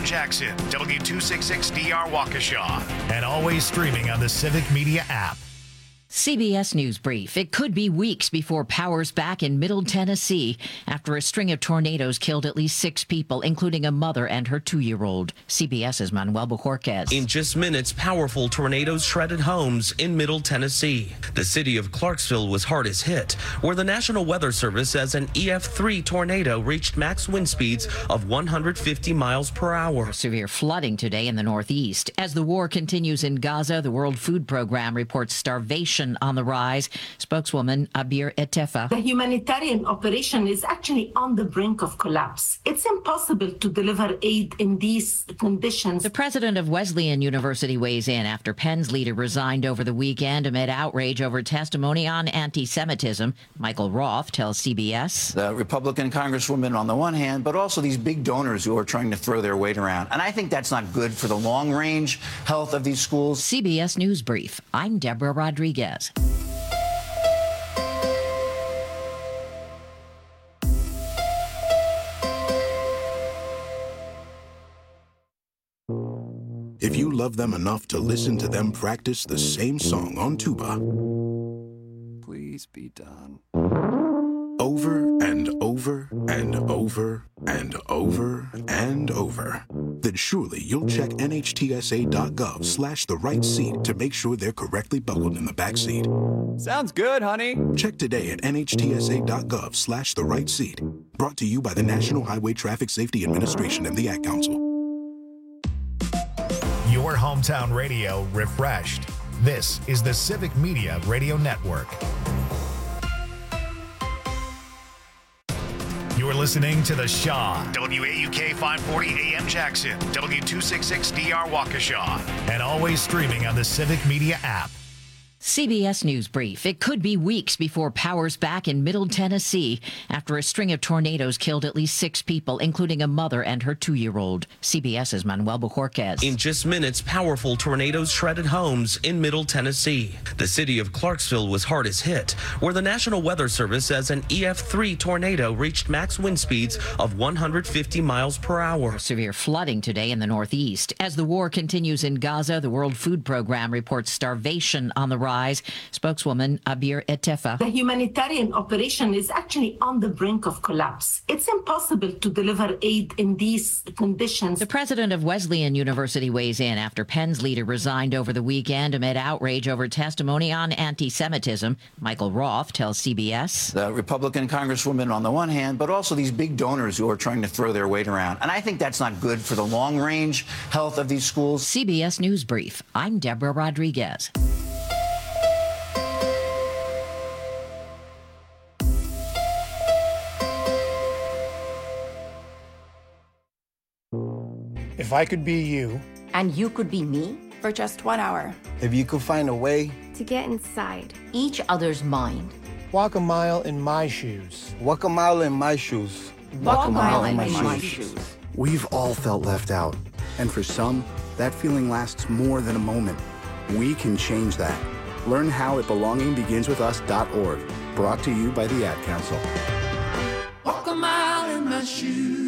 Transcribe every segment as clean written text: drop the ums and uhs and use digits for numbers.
Jackson, W266DR Waukesha, and always streaming on the Civic Media app. CBS News Brief. It could be weeks before power's back in Middle Tennessee after a string of tornadoes killed at least 6 people, including a mother and her 2-year-old. CBS's Manuel Bojorquez. In just minutes, powerful tornadoes shredded homes in Middle Tennessee. The city of Clarksville was hardest hit, where the National Weather Service says an EF3 tornado reached max wind speeds of 150 miles per hour. Severe flooding today in the Northeast. As the war continues in Gaza, the World Food Program reports starvation on the rise. Spokeswoman Abir Etefa. The humanitarian operation is actually on the brink of collapse. It's impossible to deliver aid in these conditions. The president of Wesleyan University weighs in after Penn's leader resigned over the weekend amid outrage over testimony on anti-Semitism. Michael Roth tells CBS. The Republican congresswoman on the one hand, but also these big donors who are trying to throw their weight around. And I think that's not good for the long-range health of these schools. CBS News Brief. I'm Deborah Rodriguez. If you love them enough to listen to them practice the same song on tuba, please be done. Over and over and over and over and over, then surely you'll check NHTSA.gov/the right seat to make sure they're correctly buckled in the back seat. Sounds good, honey. Check today at NHTSA.gov/the right seat. Brought to you by the National Highway Traffic Safety Administration and the Ad Council. Your hometown radio refreshed. This is the Civic Media Radio Network. You're listening to The Shaw, WAUK 540 AM Jackson, W266DR Waukesha, and always streaming on the Civic Media app. CBS News Brief. It could be weeks before power's back in Middle Tennessee after a string of tornadoes killed at least 6 people, including a mother and her 2-year-old. CBS's Manuel Bojorquez. In just minutes, powerful tornadoes shredded homes in Middle Tennessee. The city of Clarksville was hardest hit, where the National Weather Service says an EF3 tornado reached max wind speeds of 150 miles per hour. Severe flooding today in the Northeast. As the war continues in Gaza, the World Food Program reports starvation on the rise. Spokeswoman Abir Etefa. The humanitarian operation is actually on the brink of collapse. It's impossible to deliver aid in these conditions. The president of Wesleyan University weighs in after Penn's leader resigned over the weekend amid outrage over testimony on anti-Semitism. Michael Roth tells CBS. The Republican congresswoman on the one hand, but also these big donors who are trying to throw their weight around. And I think that's not good for the long-range health of these schools. CBS News Brief. I'm Deborah Rodriguez. If I could be you, and you could be me, for just 1 hour. If you could find a way to get inside each other's mind. Walk a mile in my shoes. Walk a mile in my shoes. Walk a mile in my shoes. We've all felt left out. And for some, that feeling lasts more than a moment. We can change that. Learn how at belongingbeginswithus.org. Brought to you by the Ad Council. Walk a mile in my shoes.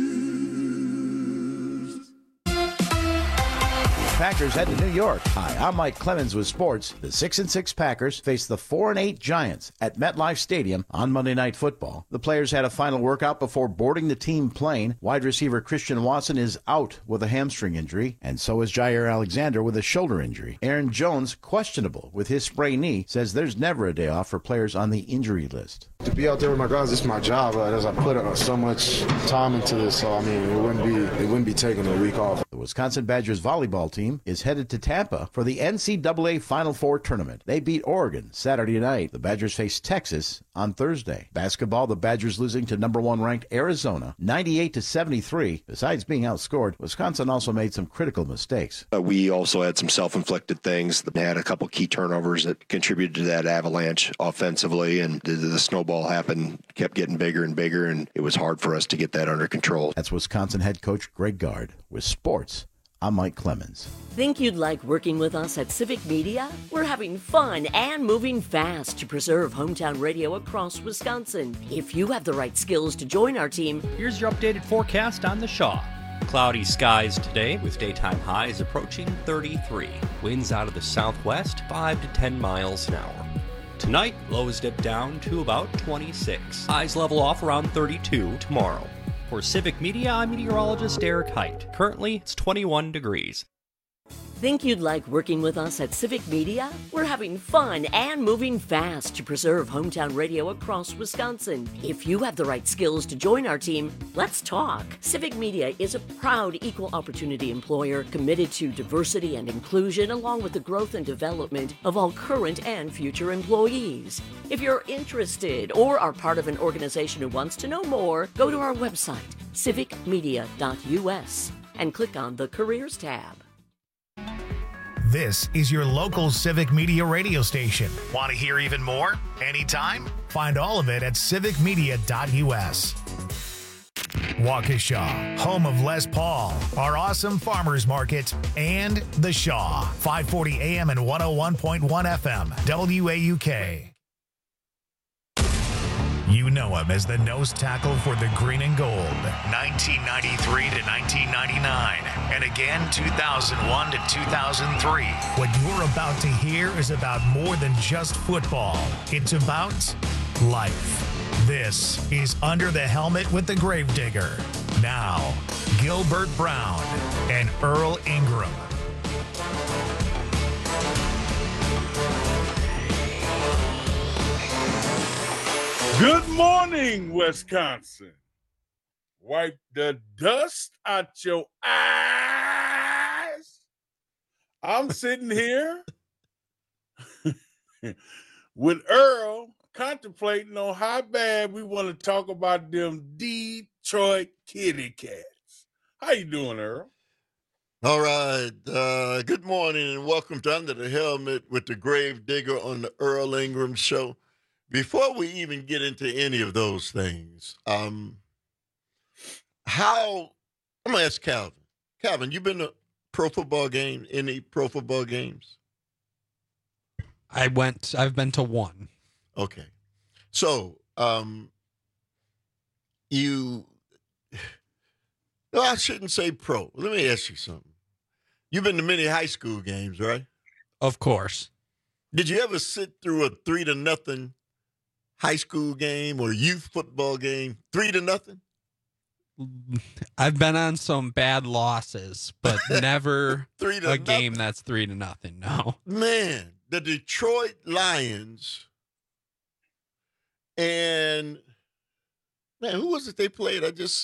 Packers head to New York. Hi, I'm Mike Clemens with sports. The 6-6 Packers face the 4-8 Giants at MetLife Stadium on Monday Night Football. The players had a final workout before boarding the team plane. Wide receiver Christian Watson is out with a hamstring injury, and so is Jair Alexander with a shoulder injury. Aaron Jones, questionable with his sprained knee, says there's never a day off for players on the injury list. To be out there with my guys, this is my job. As I put so much time into this, so I mean, it wouldn't be taking a week off. The Wisconsin Badgers volleyball team is headed to Tampa for the NCAA Final Four tournament. They beat Oregon Saturday night. The Badgers face Texas on Thursday. Basketball, the Badgers losing to number 1 ranked Arizona 98-73. Besides being outscored, Wisconsin also made some critical mistakes. We also had some self-inflicted things. They had a couple key turnovers that contributed to that avalanche offensively, and the snowball happened, kept getting bigger and bigger, and it was hard for us to get that under control. That's Wisconsin head coach Greg Gard with sports. I'm Mike Clemens. Think you'd like working with us at Civic Media? We're having fun and moving fast to preserve hometown radio across Wisconsin. If you have the right skills to join our team, here's your updated forecast on the Shaw. Cloudy skies today with daytime highs approaching 33. Winds out of the southwest 5 to 10 miles an hour. Tonight, lows dip down to about 26. Highs level off around 32 tomorrow. For Civic Media, I'm meteorologist Derek Height. Currently, it's 21 degrees. Think you'd like working with us at Civic Media? We're having fun and moving fast to preserve hometown radio across Wisconsin. If you have the right skills to join our team, let's talk. Civic Media is a proud equal opportunity employer committed to diversity and inclusion along with the growth and development of all current and future employees. If you're interested or are part of an organization who wants to know more, go to our website, civicmedia.us, and click on the Careers tab. This is your local Civic Media radio station. Want to hear even more? Anytime? Find all of it at civicmedia.us. Waukesha, home of Les Paul, our awesome farmers market, and The Shaw, 540 AM and 101.1 FM, WAUK. You know him as the nose tackle for the green and gold, 1993 to 1999, and again 2001 to 2003. What you're about to hear is about more than just football. It's about life. This is Under the Helmet with the Gravedigger. Now, Gilbert Brown and Earl Ingram. Good morning, Wisconsin. Wipe the dust out your eyes. I'm sitting here with Earl contemplating on how bad we want to talk about them Detroit Kitty Cats. How you doing, Earl? All right. Good morning and welcome to Under the Helmet with the Gravedigger on the Earl Ingram Show. Before we even get into any of those things, I'm going to ask Calvin. Calvin, you been to pro football game? Any pro football games? I've been to one. Okay. So, I shouldn't say pro. Let me ask you something. You've been to many high school games, right? Of course. Did you ever sit through a 3-0 high school game or youth football game, 3-0? I've been on some bad losses, but never a game that's 3-0. No, man, the Detroit Lions and who was it they played? The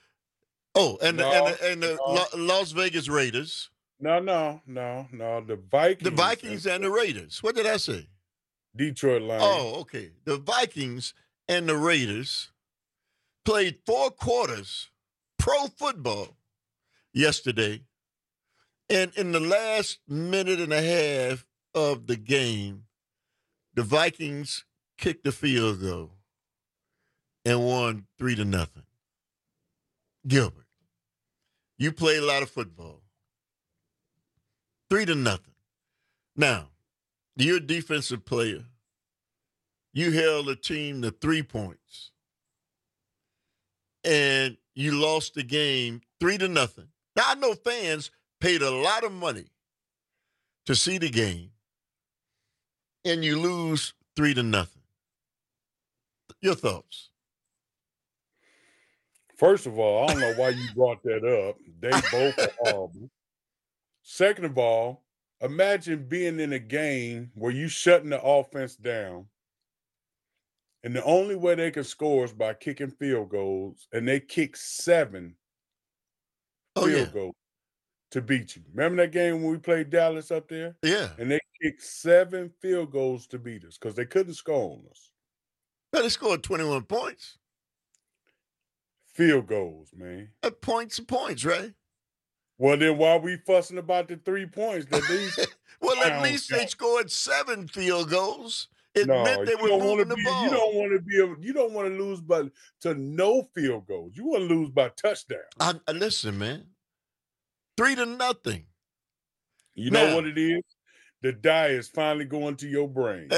Las Vegas Raiders. No. The Vikings. The Vikings and the Raiders. What did I say? Detroit Lions. Oh, okay. The Vikings and the Raiders played 4 quarters pro football yesterday. And in the last minute and a half of the game, the Vikings kicked the field goal and won 3-0. Gilbert, you played a lot of football. 3-0. Now, you're a defensive player. You held a team to 3 points. And you lost the game 3-0. Now, I know fans paid a lot of money to see the game, and you lose 3-0. Your thoughts? First of all, I don't know why you brought that up. They both are horrible. Second of all, imagine being in a game where you shutting the offense down, and the only way they can score is by kicking field goals, and they kick 7 field goals to beat you. Remember that game when we played Dallas up there? Yeah. And they kicked 7 field goals to beat us because they couldn't score on us. But they scored 21 points. Field goals, man. Points, right? Well, then why are we fussing about the 3 points? Well, at least they scored 7 field goals. It meant they were moving the ball. You don't want to lose to no field goals. You want to lose by touchdown. Listen, man. 3-0. You know what it is? The die is finally going to your brain.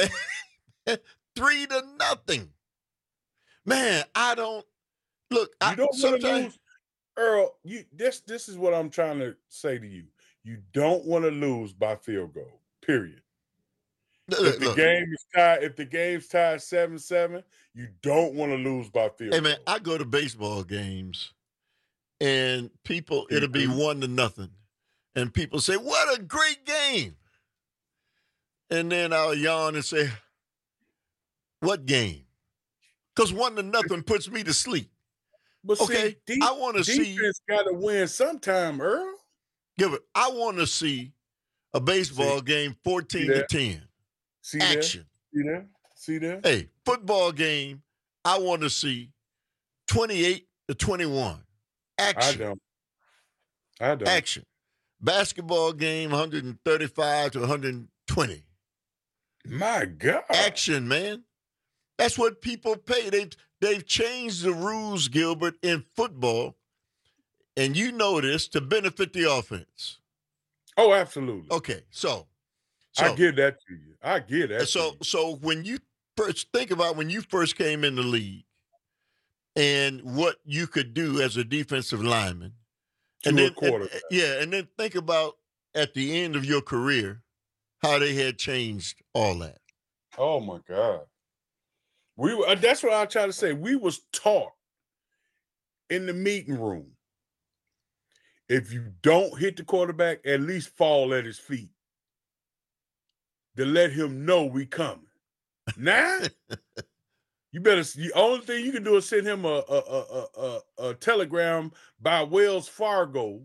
3-0. Man, I don't look. You don't Earl, this is what I'm trying to say to you. You don't want to lose by field goal. Period. If the game's tied 7-7, you don't want to lose by field goal. Hey man, I go to baseball games and people, it'll be 1-0. And people say, what a great game. And then I'll yawn and say, what game? Because 1-0 puts me to sleep. But okay, see, I want to see. Defense got to win sometime, Earl. Gilbert, I want to see a baseball game 14-10. See action. There? See there? Hey, football game, I want to see 28-21. Action. I don't. Action. Basketball game 135-120. My God. Action, man. That's what people pay. They've changed the rules, Gilbert, in football, and you know this, to benefit the offense. Oh, absolutely. Okay, so I give that to you. I give that. So when you first think about when you first came in the league and what you could do as a defensive lineman, and then think about at the end of your career how they had changed all that. Oh my God. That's what I try to say. We was taught in the meeting room, if you don't hit the quarterback, at least fall at his feet to let him know we coming. Now, the only thing you can do is send him a telegram by Wells Fargo.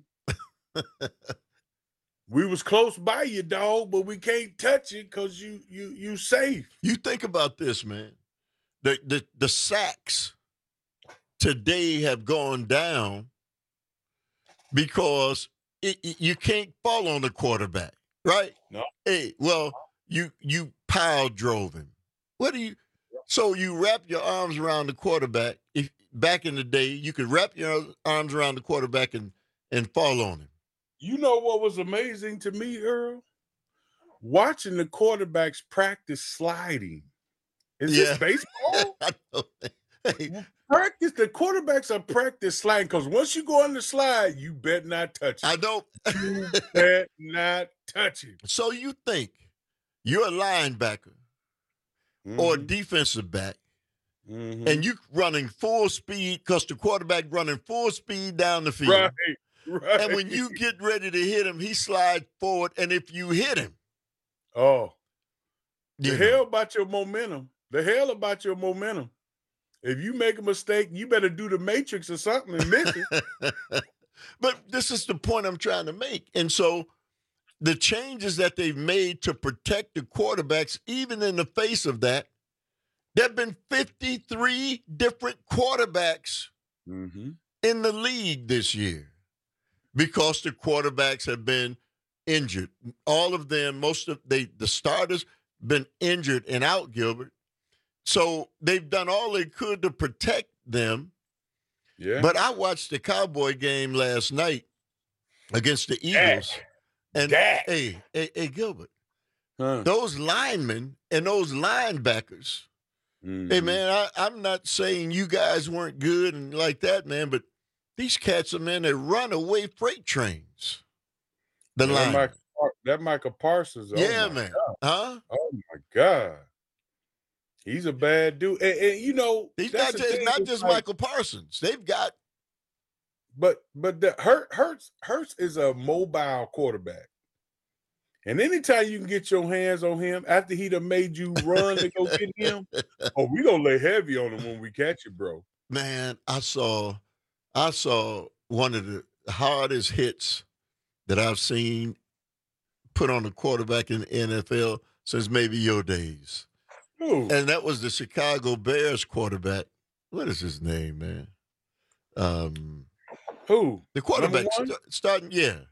We was close by you, dog, but we can't touch it because you safe. You think about this, man. The sacks today have gone down because you can't fall on the quarterback, right? No. Hey, well, you pile drove him. So you wrap your arms around the quarterback. If back in the day, you could wrap your arms around the quarterback and fall on him. You know what was amazing to me, Earl? Watching the quarterbacks practice sliding. Is this baseball? Practice. The quarterbacks are practice sliding because once you go on the slide, you bet not touch it. I don't. You bet not touch it. So you think you're a linebacker or a defensive back, and you running full speed because the quarterback running full speed down the field. Right. And when you get ready to hit him, he slides forward, and if you hit him, the hell about your momentum. The hell about your momentum. If you make a mistake, you better do the matrix or something and miss it. But this is the point I'm trying to make. And so the changes that they've made to protect the quarterbacks, even in the face of that, there have been 53 different quarterbacks in the league this year because the quarterbacks have been injured. All of them, the starters, been injured and out, Gilbert. So they've done all they could to protect them. Yeah. But I watched the Cowboy game last night against the Eagles. Hey, Gilbert, those linemen and those linebackers, hey, man, I'm not saying you guys weren't good and like that, man, but these cats are, man, they run away freight trains. That Michael Parsons. Yeah, man. God. Huh? Oh, my God. He's a bad dude. And you know, he's not just Michael Parsons. They've got. But the Hurts is a mobile quarterback. And anytime you can get your hands on him after he done made you run to go get him, we gonna lay heavy on him when we catch it, bro. Man, I saw one of the hardest hits that I've seen put on a quarterback in the NFL since maybe your days. Ooh. And that was the Chicago Bears quarterback. What is his name, man? Who? The quarterback starting,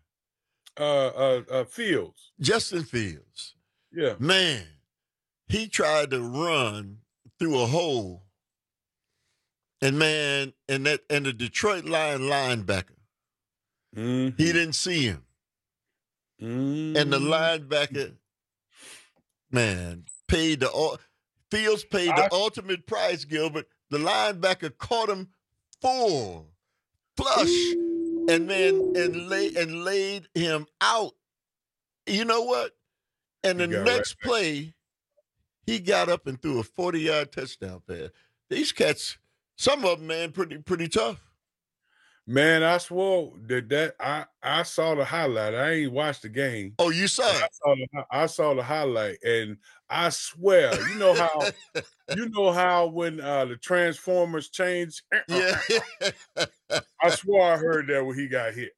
Fields. Justin Fields. Yeah. Man, he tried to run through a hole. And man, and the Detroit Linebacker, he didn't see him. And the linebacker, man, Fields paid the ultimate price, Gilbert. The linebacker caught him flush, and laid him out. You know what? And the next play, he got up and threw a 40-yard touchdown pass. These cats, some of them, man, pretty tough. Man, I swore that I saw the highlight. I ain't watched the game. Oh, you saw it? I saw the highlight, and I swear, you know how when the Transformers change. Yeah. I swore I heard that when he got hit.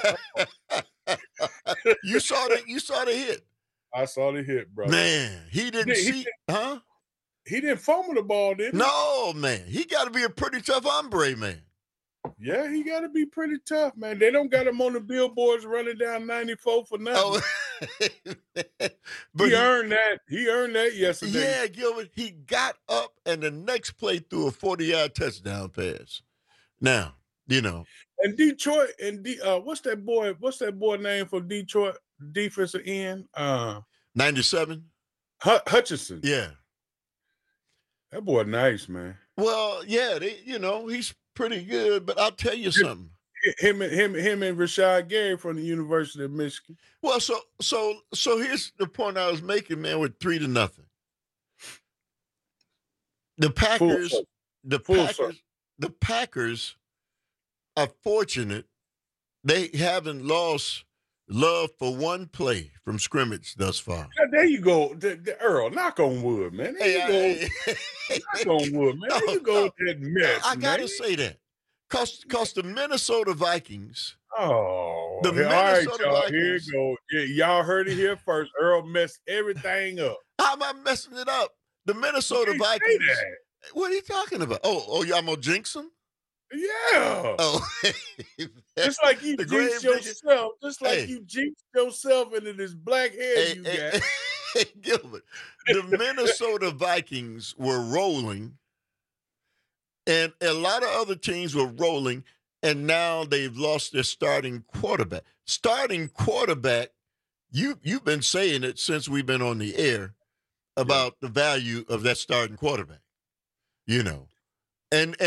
You saw the hit. I saw the hit, bro. Man, he didn't see, huh? He didn't fumble the ball, did he? No, man. He got to be a pretty tough hombre, man. Yeah, he got to be pretty tough, man. They don't got him on the billboards running down 94 for nothing. Oh. But he earned that. He earned that yesterday. Yeah, Gilbert. He got up, and the next play threw a 40-yard touchdown pass. Now, you know. And Detroit, and what's that boy name for Detroit defensive end? 97? Hutchinson. Yeah. That boy nice, man. Well, yeah, he's pretty good, but I'll tell you something. Him and Rashad Gary from the University of Michigan. Well, so here's the point I was making, man, with 3-0. The Packers are fortunate they haven't lost love for one play from scrimmage thus far. There you go, Earl. Knock on wood, man. There you go. Knock on wood, man. There you go with that mess. I gotta say that. Cause the Minnesota Vikings. Oh, the Minnesota Vikings. Here you go. Yeah, y'all heard it here first. Earl messed everything up. How am I messing it up? The Minnesota Vikings. What are you talking about? Oh, y'all gonna jinx them? Yeah. Oh, just like you jinxed yourself. Just like you jinxed yourself into this black hair you got. Hey, Gilbert, the Minnesota Vikings were rolling, and a lot of other teams were rolling, and now they've lost their starting quarterback. Starting quarterback, you've been saying it since we've been on the air about the value of that starting quarterback. You know, and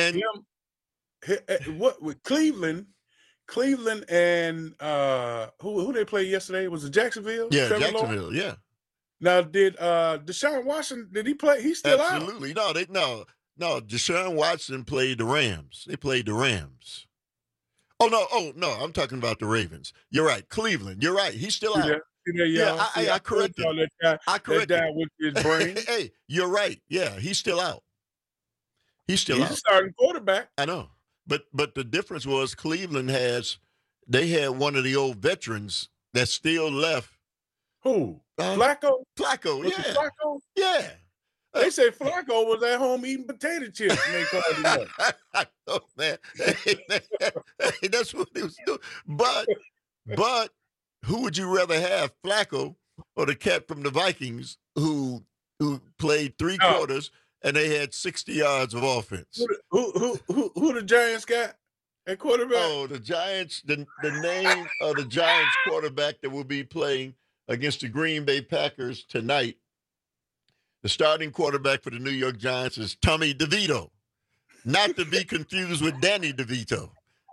what with Cleveland and who they played yesterday? Was it Jacksonville? Yeah, Jacksonville. Yeah. Now, did Deshaun Watson? Did he play? He's still Absolutely. out. No. Deshaun Watson played the Rams. They played the Rams. Oh no. I'm talking about the Ravens. You're right. Cleveland. You're right. He's still out. I corrected. I corrected. That with his brain. Hey, you're right. Yeah, he's still out. He's out. He's a starting quarterback. I know. But the difference was Cleveland they had one of the old veterans that still left. Who? Flacco? Flacco, was yeah. Flacco? Yeah. They say Flacco was at home eating potato chips and they called him up. Oh, man. That's what he was doing. But who would you rather have, Flacco or the cat from the Vikings who played 3 quarters and they had 60 yards of offense? Who the Giants got at quarterback? Oh, the Giants, the name of the Giants quarterback that will be playing against the Green Bay Packers tonight. The starting quarterback for the New York Giants is Tommy DeVito, not to be confused with Danny DeVito.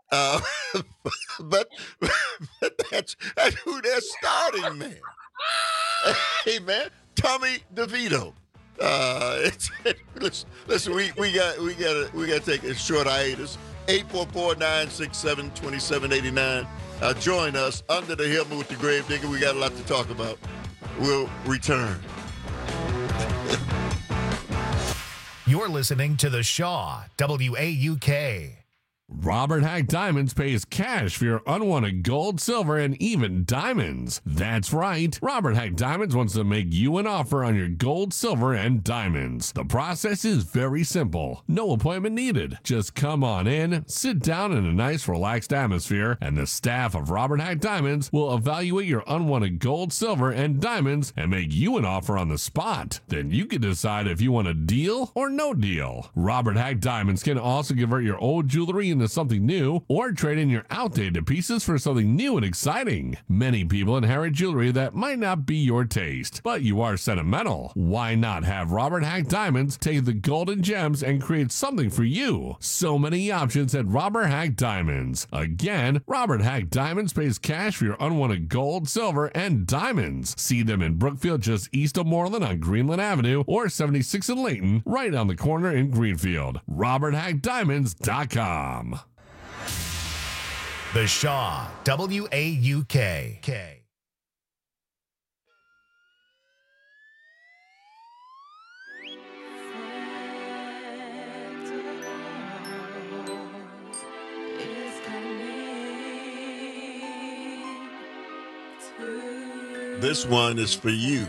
But that's who they're starting, man. Hey, man, Tommy DeVito. Listen, we got to take a short hiatus. 844-967-2789. Join us under the helmet with the Gravedigger. We got a lot to talk about. We'll return. You're listening to The Shaw, WAUK. Robert Hack Diamonds pays cash for your unwanted gold, silver, and even diamonds. That's right. Robert Hack Diamonds wants to make you an offer on your gold, silver, and diamonds. The process is very simple. No appointment needed. Just come on in, sit down in a nice, relaxed atmosphere, and the staff of Robert Hack Diamonds will evaluate your unwanted gold, silver, and diamonds and make you an offer on the spot. Then you can decide if you want a deal or no deal. Robert Hack Diamonds can also convert your old jewelry and into something new or trade in your outdated pieces for something new and exciting. Many people inherit jewelry that might not be your taste, but you are sentimental. Why not have Robert Hack Diamonds take the golden gems and create something for you? So many options at Robert Hack Diamonds. Again, Robert Hack Diamonds pays cash for your unwanted gold, silver, and diamonds. See them in Brookfield just east of Moreland on Greenland Avenue or 76 in Layton, right on the corner in Greenfield. RobertHackDiamonds.com. The Shaw, WAUK. This one is for you.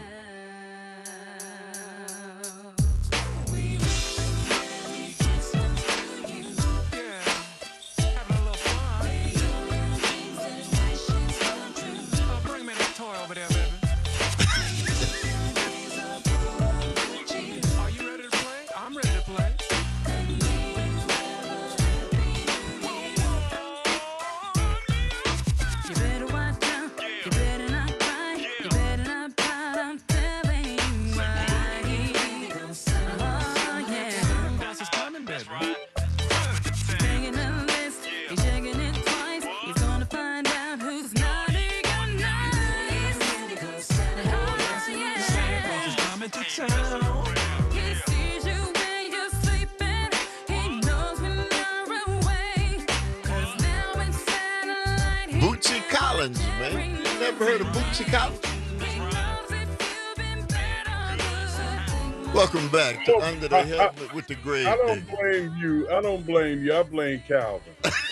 Bootsy Collins, man. You never heard of Bootsy Collins? Welcome back to Under the Helmet with the Grave. I don't blame you. I blame Calvin.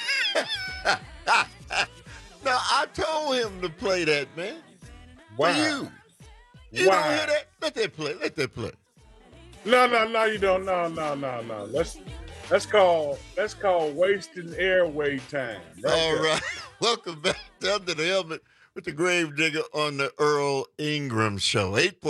No, I told him to play that, man. Why? For you. You don't hear that? Let that play. No, you don't. No. That's called wasting airway time. All right. Welcome back to Under the Helmet with the Grave Digger on the Earl Ingram Show.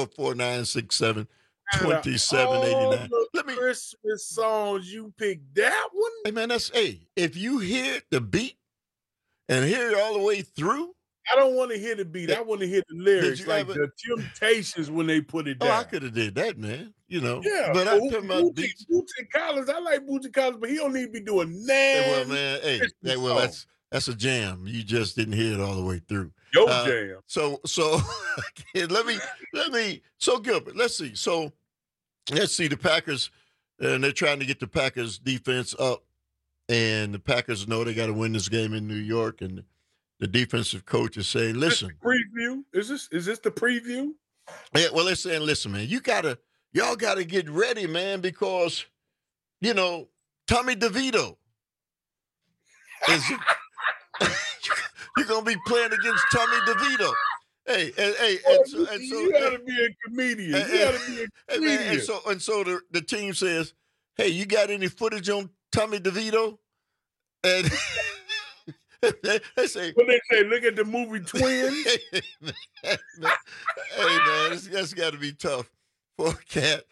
844-967-2789. Let me Christmas songs you picked that one. Hey man, if you hear the beat and hear it all the way through. I don't want to hear the beat. I want to hear the lyrics, like the Temptations when they put it down. Oh, I could have did that, man. You know. Yeah, but I'm talking about beats. Bootsy Collins. I like Bootsy Collins, but he don't need to be doing that. Well, man, that's a jam. You just didn't hear it all the way through. Yo, jam. So let me. So Gilbert, let's see. So let's see the Packers, and they're trying to get the Packers defense up, and the Packers know they got to win this game in New York, and the defensive coach is saying, "Listen, preview. Is this the preview?" Yeah. Well, they're saying, "Listen, man, y'all gotta get ready, man, because Tommy DeVito is you're gonna be playing against Tommy DeVito." Hey, you gotta be a comedian. And so the team says, "Hey, you got any footage on Tommy DeVito?" And they say, look at the movie Twins. Hey man, that's got to be tough for a cat,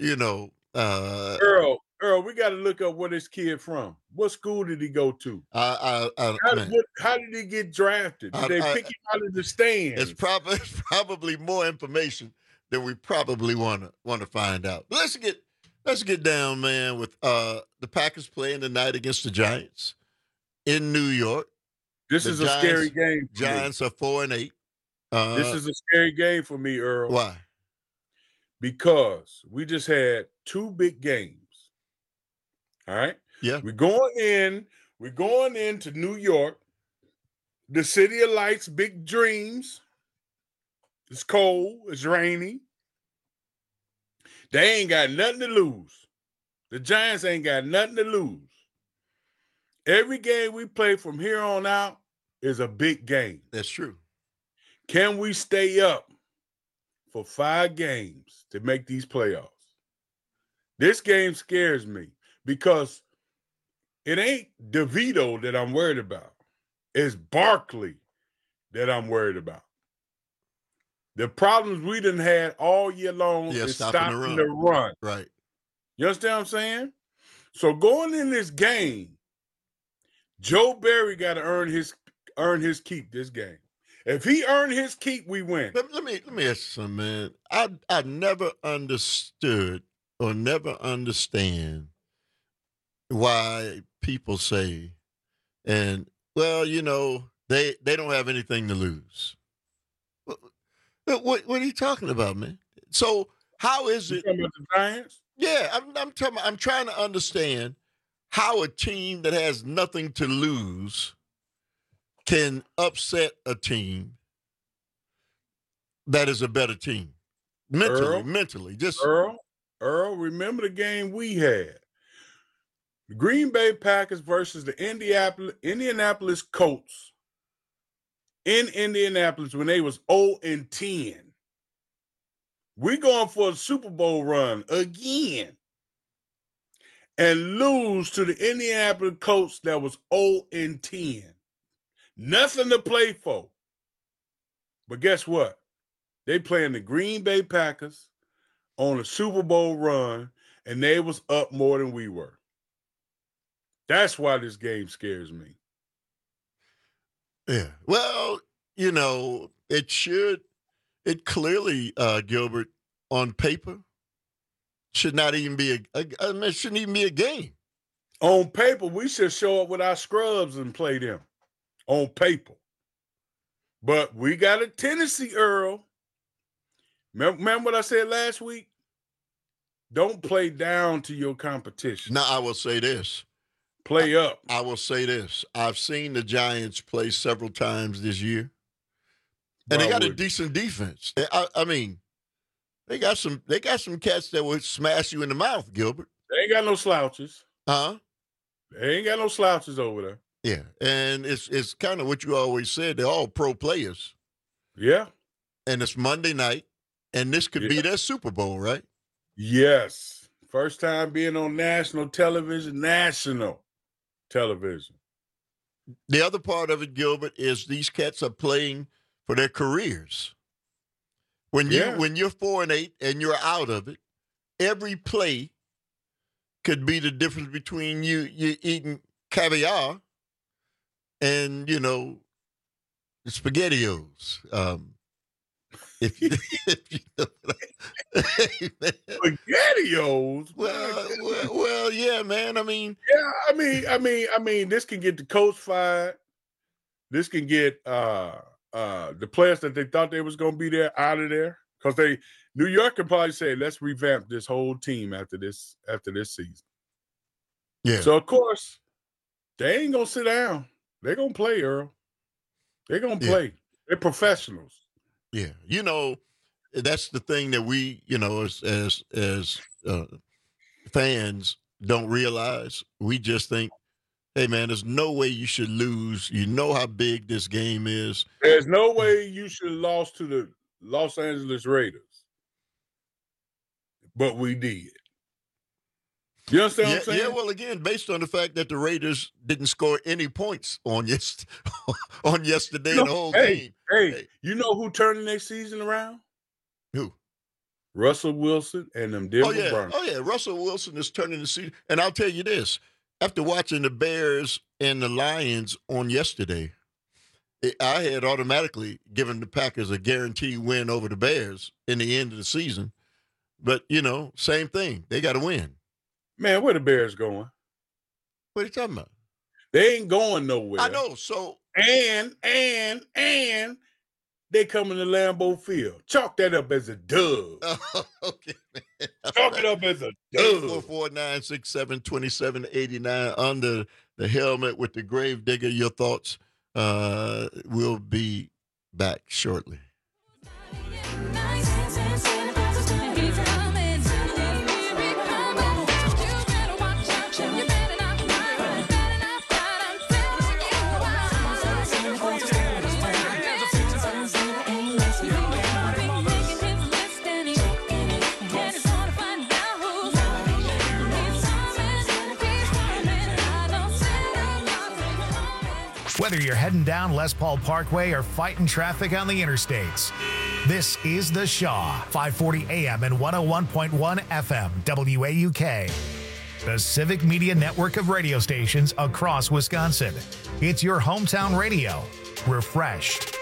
Earl, we got to look up where this kid from. What school did he go to? How did he get drafted? Did they pick him out of the stands? It's probably more information than we probably want to find out. But let's get down, man, with the Packers playing tonight against the Giants in New York. This is a scary game. Giants are 4-8. This is a scary game for me, Earl. Why? Because we just had two big games. All right. Yeah. We're going into New York, the city of lights, big dreams. It's cold. It's rainy. They ain't got nothing to lose. The Giants ain't got nothing to lose. Every game we play from here on out is a big game. That's true. Can we stay up for 5 games to make these playoffs? This game scares me because it ain't DeVito that I'm worried about. It's Barkley that I'm worried about. The problems we done had all year long is stopping the run. Right. You understand what I'm saying? So going in this game, Joe Barry got to earn his keep this game. If he earned his keep, we win. Let me ask you something, man. I never understood or never understand why people say, and well, you know, they don't have anything to lose. What are you talking about, man? So how is it? You talking about the Giants? Yeah, I'm trying to understand how a team that has nothing to lose can upset a team that is a better team. Mentally. Earl, remember the game we had? The Green Bay Packers versus the Indianapolis Colts in Indianapolis when they was 0-10. We're going for a Super Bowl run again and lose to the Indianapolis Colts that was 0-10. Nothing to play for. But guess what? They playing the Green Bay Packers on a Super Bowl run, and they was up more than we were. That's why this game scares me. Yeah. Well, you know, it clearly, Gilbert, on paper, should not even be it shouldn't even be a game. On paper, we should show up with our scrubs and play them. On paper. But we got a tendency, Earl. Remember what I said last week? Don't play down to your competition. Now, I will say this. Play up. I will say this. I've seen the Giants play several times this year. And they got a decent defense. I mean, they got some cats that would smash you in the mouth, Gilbert. They ain't got no slouches. Huh? They ain't got no slouches over there. Yeah. And it's kind of what you always said. They're all pro players. Yeah. And it's Monday night, and this could be their Super Bowl, right? Yes. First time being on national television. The other part of it, Gilbert, is these cats are playing for their careers. When you're 4-8 and you're out of it, every play could be the difference between you eating caviar and, you know, the SpaghettiOs. If you know SpaghettiOs. Well, yeah, man. I mean, this can get the coach fired. This can get the players that they thought they was going to be there out of there, because New York can probably say, let's revamp this whole team after this season. Yeah. So of course they ain't gonna sit down. They're gonna play, Earl. They're gonna play. They're professionals. Yeah, you know, that's the thing that we, you know, as fans don't realize. We just think, hey, man, there's no way you should lose. You know how big this game is. There's no way you should have lost to the Los Angeles Raiders. But we did. You understand what I'm saying? Yeah, well, again, based on the fact that the Raiders didn't score any points on yesterday in the whole game. Hey, you know who turned their season around? Who? Russell Wilson and them Denver Broncos. Oh, yeah, Russell Wilson is turning the season. And I'll tell you this. After watching the Bears and the Lions on yesterday, I had automatically given the Packers a guaranteed win over the Bears in the end of the season. But, you know, same thing. They got to win. Man, where the Bears going? What are you talking about? They ain't going nowhere. I know. So and they coming to Lambeau Field. Chalk that up as a dub. Okay, man. Chalk it up as a dub. 844-967-2789 under the helmet with the Gravedigger. Your thoughts. We'll be back shortly. Whether you're heading down Les Paul Parkway or fighting traffic on the interstates, this is The Shaw, 540 AM and 101.1 FM, WAUK. the Civic Media network of radio stations across Wisconsin. It's your hometown radio. Refreshed.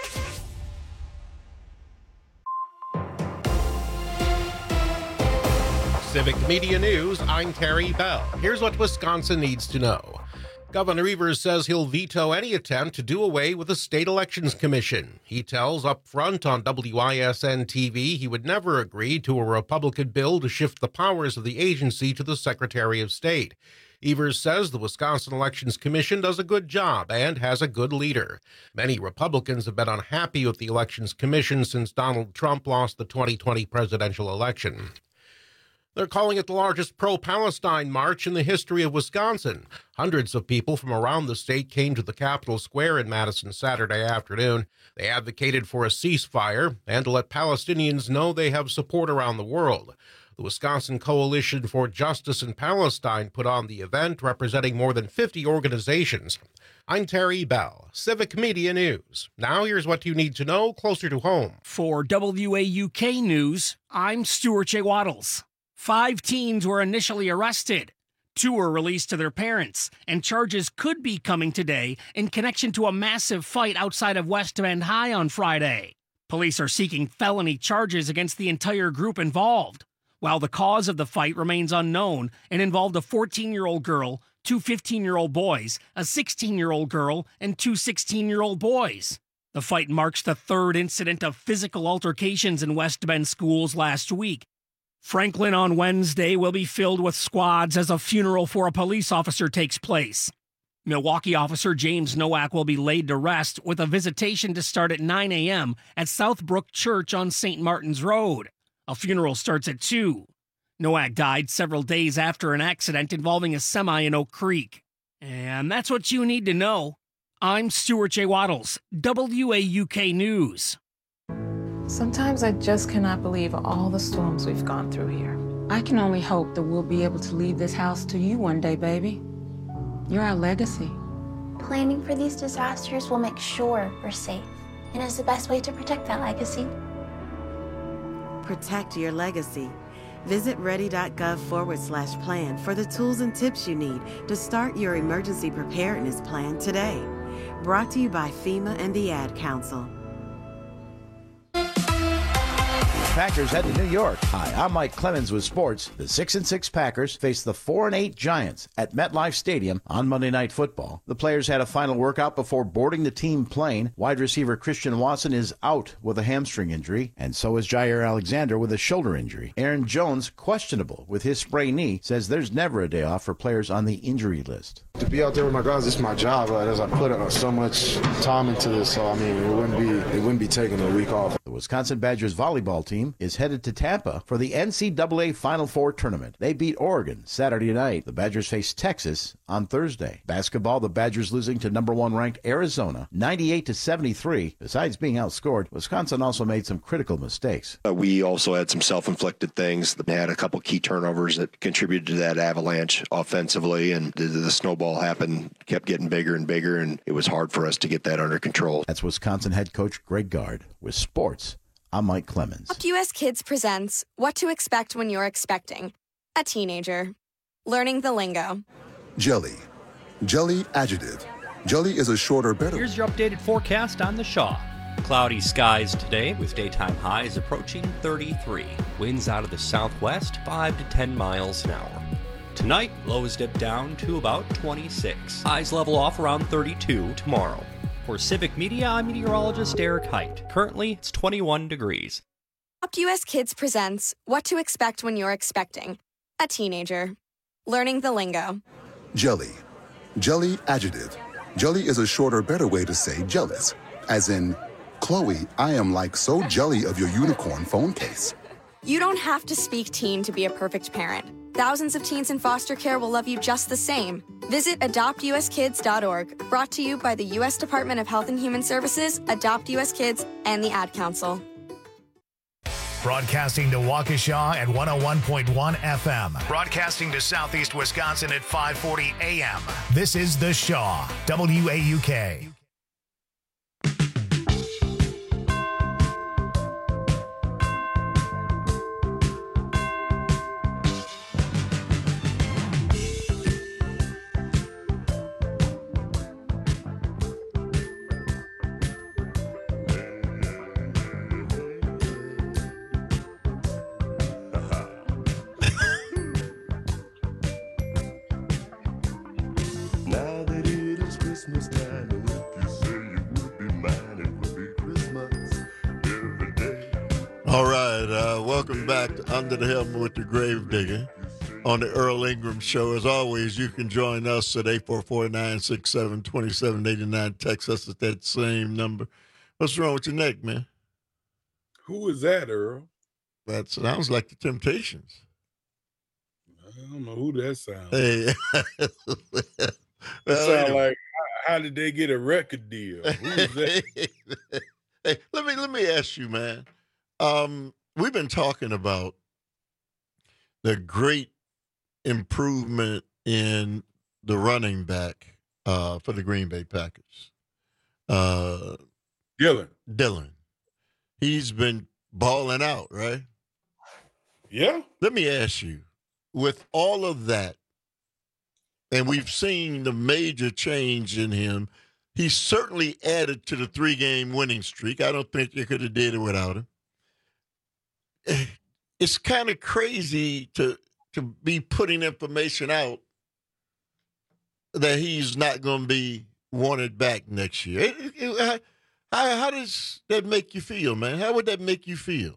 Civic Media News, I'm Terry Bell. Here's what Wisconsin needs to know. Governor Evers says he'll veto any attempt to do away with the State Elections Commission. He tells up front on WISN TV he would never agree to a Republican bill to shift the powers of the agency to the Secretary of State. Evers says the Wisconsin Elections Commission does a good job and has a good leader. Many Republicans have been unhappy with the Elections Commission since Donald Trump lost the 2020 presidential election. They're calling it the largest pro-Palestine march in the history of Wisconsin. Hundreds of people from around the state came to the Capitol Square in Madison Saturday afternoon. They advocated for a ceasefire and to let Palestinians know they have support around the world. The Wisconsin Coalition for Justice in Palestine put on the event, representing more than 50 organizations. I'm Terry Bell, Civic Media News. Now here's what you need to know closer to home. For WAUK News, I'm Stuart J. Waddles. 5 teens were initially arrested. 2 were released to their parents, and charges could be coming today in connection to a massive fight outside of West Bend High on Friday. Police are seeking felony charges against the entire group involved, while the cause of the fight remains unknown and involved a 14-year-old girl, 2 15-year-old boys, a 16-year-old girl, and 2 16-year-old boys. The fight marks the 3rd incident of physical altercations in West Bend schools last week. Franklin on Wednesday will be filled with squads as a funeral for a police officer takes place. Milwaukee officer James Nowak will be laid to rest with a visitation to start at 9 a.m. at Southbrook Church on St. Martin's Road. A funeral starts at 2. Nowak died several days after an accident involving a semi in Oak Creek. And that's what you need to know. I'm Stuart J. Waddles, WAUK News. Sometimes I just cannot believe all the storms we've gone through here. I can only hope that we'll be able to leave this house to you one day, baby. You're our legacy. Planning for these disasters will make sure we're safe, and is the best way to protect that legacy. Protect your legacy. Visit ready.gov/plan for the tools and tips you need to start your emergency preparedness plan today. Brought to you by FEMA and the Ad Council. Packers head to New York. Hi, I'm Mike Clemens with sports. The 6-6 Packers face the 4-8 Giants at MetLife Stadium on Monday Night Football. The players had a final workout before boarding the team plane. Wide receiver Christian Watson is out with a hamstring injury, and so is Jair Alexander with a shoulder injury. Aaron Jones, questionable with his sprained knee, says there's never a day off for players on the injury list. To be out there with my guys, it's my job. As I put so much time into this, so I mean, it wouldn't be taking a week off. The Wisconsin Badgers volleyball team is headed to Tampa for the NCAA Final Four tournament. They beat Oregon Saturday night. The Badgers face Texas on Thursday. Basketball, the Badgers losing to number 1 ranked Arizona 98-73. Besides being outscored, Wisconsin also made some critical mistakes. We also had some self-inflicted things. They had a couple key turnovers that contributed to that avalanche offensively, and the snowball happened, kept getting bigger and bigger, and it was hard for us to get that under control. That's Wisconsin head coach Greg Gard with sports. I'm Mike Clemens. US Kids presents What to Expect When You're Expecting a Teenager. Learning the lingo. Jelly. Jelly adjective. Jelly is a shorter, better. Here's your updated forecast on the Shaw. Cloudy skies today with daytime highs approaching 33. Winds out of the southwest 5 to 10 miles an hour. Tonight, lows dip down to about 26. Highs level off around 32 tomorrow. For Civic Media, I'm meteorologist Eric Height. Currently, it's 21 degrees. US Kids presents What to Expect When You're Expecting a Teenager. Learning the lingo. Jelly. Jelly adjective. Jelly is a shorter, better way to say jealous. As in, Chloe, I am like so jelly of your unicorn phone case. You don't have to speak teen to be a perfect parent. Thousands of teens in foster care will love you just the same. Visit adoptuskids.org, brought to you by the U.S. Department of Health and Human Services, Adopt U.S. Kids, and the Ad Council. Broadcasting to Waukesha at 101.1 FM. Broadcasting to Southeast Wisconsin at 540 AM. This is The Shaw, WAUK. All right, welcome back to Under the Helmet with the Gravedigger on the Earl Ingram Show. As always, you can join us at 844-967-2789. Text us at that same number. What's wrong with your neck, man? Who is that, Earl? That sounds like the Temptations. I don't know who that sounds. Hey. That sounds like, how did they get a record deal? Who is that? Hey, let me ask you, man. We've been talking about the great improvement in the running back for the Green Bay Packers. Dillon. He's been balling out, right? Yeah. Let me ask you, with all of that, and we've seen the major change in him, he certainly added to the 3-game winning streak. I don't think you could have did it without him. It's kind of crazy to be putting information out that he's not going to be wanted back next year. How does that make you feel, man? How would that make you feel?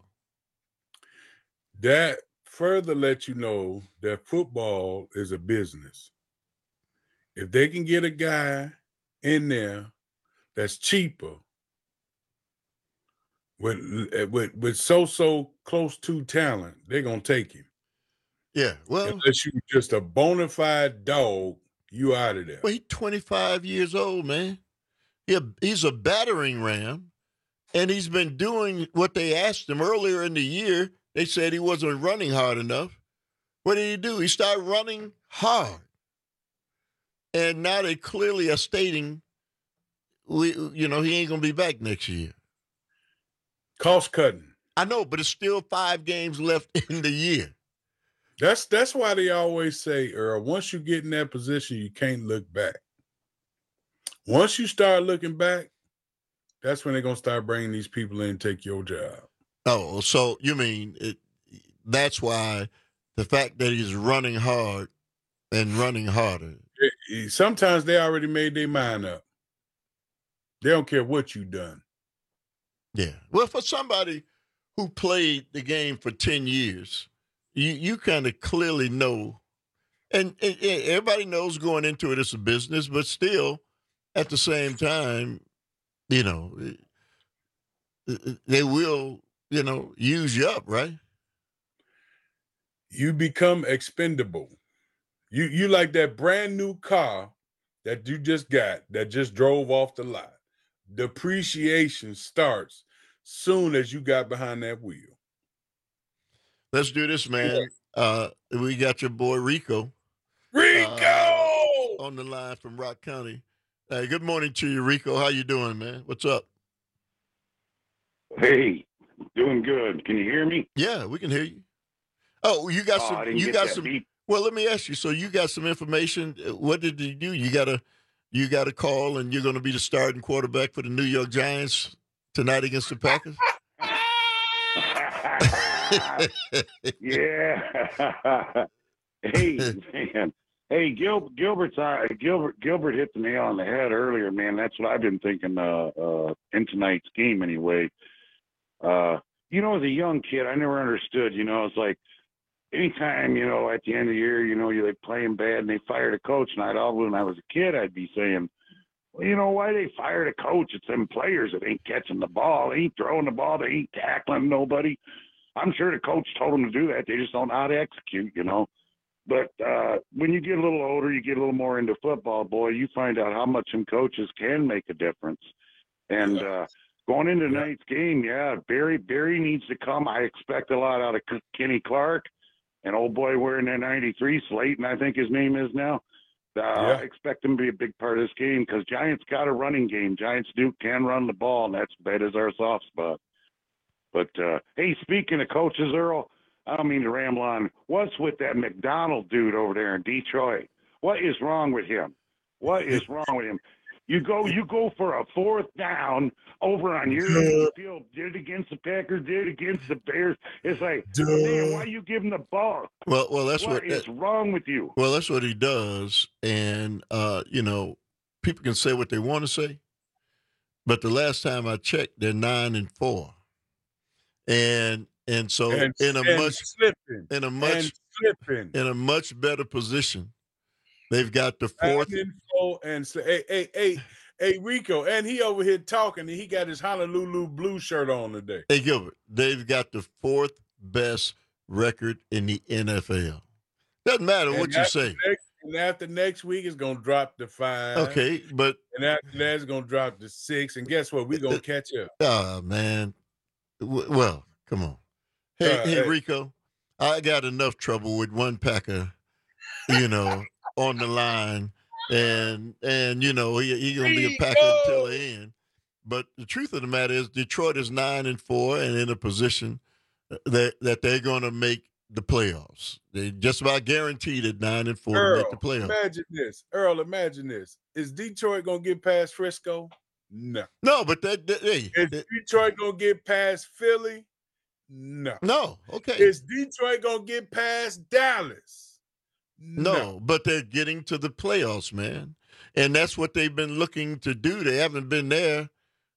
That further lets you know that football is a business. If they can get a guy in there that's cheaper with so close to talent, they're gonna take him. Yeah, well, unless you just a bona fide dog, you out of there. Well, he's 25 years old, man. He's a battering ram, and he's been doing what they asked him earlier in the year. They said he wasn't running hard enough. What did he do? He started running hard. And now they clearly are stating, he ain't going to be back next year. Cost cutting. I know, but it's still 5 games left in the year. That's why they always say, Earl, once you get in that position, you can't look back. Once you start looking back, that's when they're going to start bringing these people in and take your job. Oh, so you mean that's why the fact that he's running hard and running harder. Sometimes they already made their mind up. They don't care what you've done. Yeah. Well, for somebody who played the game for 10 years, you kind of clearly know, and everybody knows going into it, it's a business, but still, at the same time, they will, use you up, right? You become expendable. You like that brand new car that you just got, that just drove off the lot. Depreciation starts soon as you got behind that wheel. Let's do this, man. We got your boy Rico. Rico! On the line from Rock County. Good morning to you, Rico. How you doing, man? What's up? Hey, doing good. Can you hear me? Yeah, we can hear you. Oh, you got some. You got some. Beat. Well, let me ask you. So you got some information. What did you do? You got a call, and you're going to be the starting quarterback for the New York Giants tonight against the Packers. Yeah. Hey, man. Hey, Gilbert hit the nail on the head earlier, man. That's what I've been thinking in tonight's game anyway. As a young kid, I never understood, it's like anytime, at the end of the year, you're like playing bad and they fired a coach. And when I was a kid, I'd be saying, well, why they fired a coach? It's them players that ain't catching the ball. They ain't throwing the ball. They ain't tackling nobody. I'm sure the coach told them to do that. They just don't know how to execute, But when you get a little older, you get a little more into football, boy, you find out how much some coaches can make a difference. And going into tonight's game, Barry needs to come. I expect a lot out of Kenny Clark, and old boy wearing that 93, Slayton, I think his name is now. I expect him to be a big part of this game because Giants got a running game. Giants can run the ball, and that is our soft spot. But, hey, speaking of coaches, Earl, I don't mean to ramble on. What's with that McDonald dude over there in Detroit? What is wrong with him? You go for a 4th down over on your field. Did it against the Packers. Did it against the Bears. It's like, man, why you give him the ball? Well, that's what is wrong with you? Well, that's what he does, and people can say what they want to say, but the last time I checked, they're 9-4. and so in a much better position. They've got the fourth. And say, hey, Rico, and he over here talking, and he got his Honolulu blue shirt on today. Hey, Gilbert, they've got the fourth best record in the NFL. Doesn't matter what you say. And after next week, it's going to drop to 5. Okay, but and after that, it's going to drop to 6. And guess what? We're going to catch up. Oh, man. Well, come on. Hey, Rico, I got enough trouble with one Packer, on the line, and he gonna be a Packer until the end. But the truth of the matter is, Detroit is 9-4 and in a position that they're going to make the playoffs. They just about guaranteed at 9-4 to make the playoffs. Imagine this. Is Detroit gonna get past Frisco? No. No, but is Detroit gonna get past Philly? No. No. Okay. Is Detroit gonna get past Dallas? No, but they're getting to the playoffs, man. And that's what they've been looking to do. They haven't been there,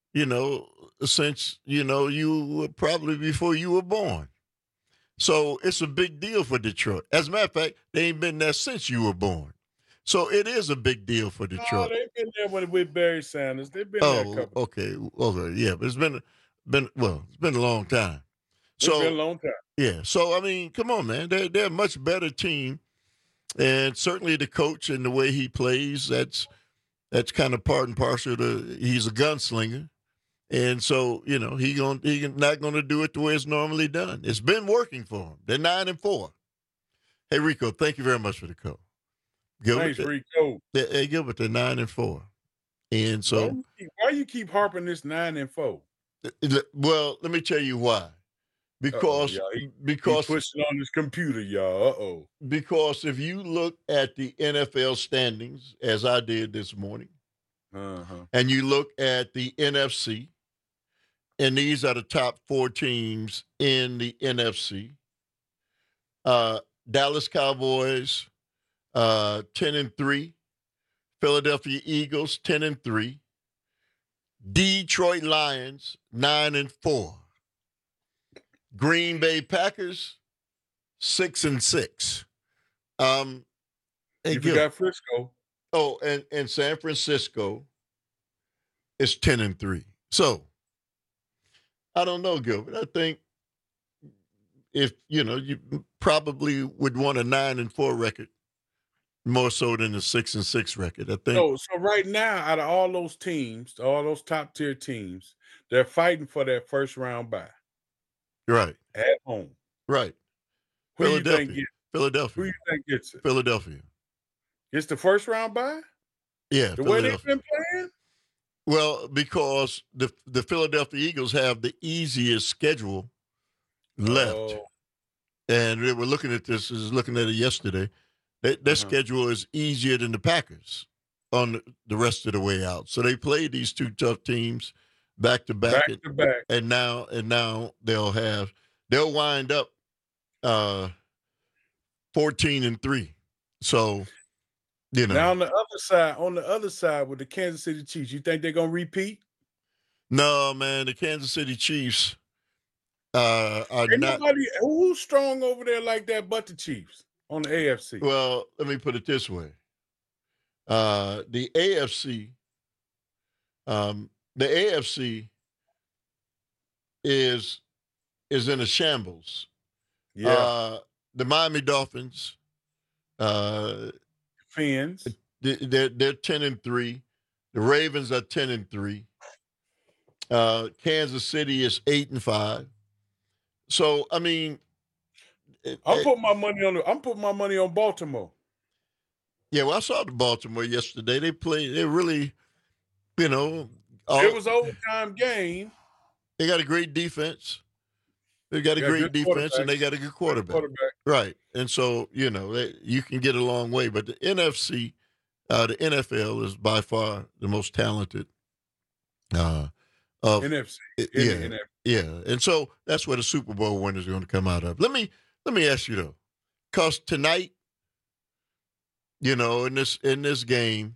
since, you were probably before you were born. So it's a big deal for Detroit. As a matter of fact, they ain't been there since you were born. So it is a big deal for Detroit. Oh, they've been there with Barry Sanders. They've been there a couple. Okay. Yeah, but it's been a long time. It's been a long time. Yeah. So, I mean, come on, man. They're a much better team. And certainly the coach and the way he plays, that's kind of part and parcel to he's a gunslinger. And so, he's not going to do it the way it's normally done. It's been working for him. They're 9-4. Hey, Rico, thank you very much for the call. Gilbert, thanks, Rico. Hey, Gilbert, they're 9-4. And so why you keep harping this 9-4? Well, let me tell you why. Because he's pushing on his computer, y'all. Because if you look at the NFL standings, as I did this morning, and you look at the NFC, and these are the top 4 teams in the NFC. Dallas Cowboys, 10-3. Philadelphia Eagles, 10-3. Detroit Lions, 9-4. Green Bay Packers, 6-6. You forgot Frisco. Oh, and San Francisco is 10-3. So I don't know, Gilbert. I think if you probably would want a 9-4 record more so than the 6-6 record. I think. So right now, out of all those teams, all those top tier teams, they're fighting for that first round bye. Right. At home. Right. Who do you think gets it? Philadelphia. It's the first round bye? Yeah. The way they've been playing? Well, because the Philadelphia Eagles have the easiest schedule left. Oh. And we were looking at this, looking at it yesterday. Their schedule is easier than the Packers on the rest of the way out. So they played these two tough teams back to back. And now they'll wind up 14-3. So, Now on the other side with the Kansas City Chiefs, you think they're gonna repeat? No, man, the Kansas City Chiefs are not. Who's strong over there like that but the Chiefs on the AFC? Well, let me put it this way. The AFC is in a shambles. Yeah. The Miami Dolphins, Fins, they're 10-3. The Ravens are 10-3. Kansas City is 8-5. So I mean, I'm putting my money on Baltimore. Yeah, well, I saw the Baltimore yesterday. They played. They really, it was an overtime game. They got a great defense. They got a great defense, and they got a good quarterback. Right. And so, you can get a long way. But the NFC, the NFL is by far the most talented of NFC. Yeah. And so that's where the Super Bowl winners are going to come out of. Let me ask you though, because tonight, in this game,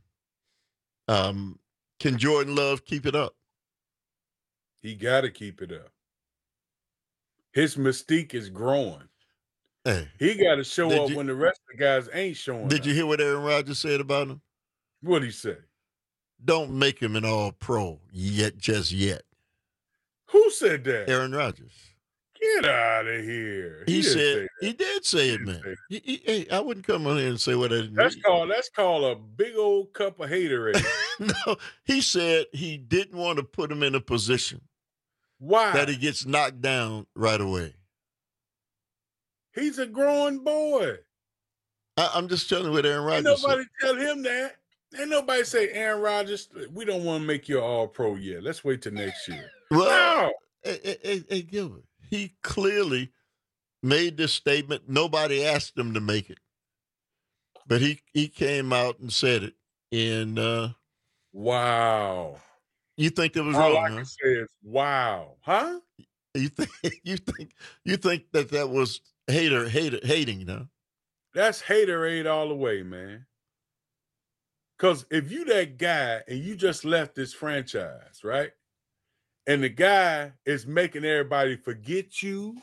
can Jordan Love keep it up? He got to keep it up. His mystique is growing. Hey, he got to show up when the rest of the guys ain't showing Did up. you hear what Aaron Rodgers said about him? What'd he say? Don't make him an all-pro just yet. Who said that? Aaron Rodgers. Get out of here. He did say it, man. Hey, I wouldn't come on here and say what I didn't. That's called a big old cup of haterade. No, he said he didn't want to put him in a position that he gets knocked down right away. He's a growing boy. I'm just telling you what Aaron Rodgers Ain't nobody tell him that. Ain't nobody say, Aaron Rodgers, we don't want to make you an all-pro yet. Let's wait till next year. Well, hey, Gilbert, he clearly made this statement. Nobody asked him to make it. But he came out and said it. And wow. You think that was All wrong, I can say is wow. Huh? You think that was hating, huh? That's haterade all the way, man. Because if you that guy and you just left this franchise, right? And the guy is making everybody forget you,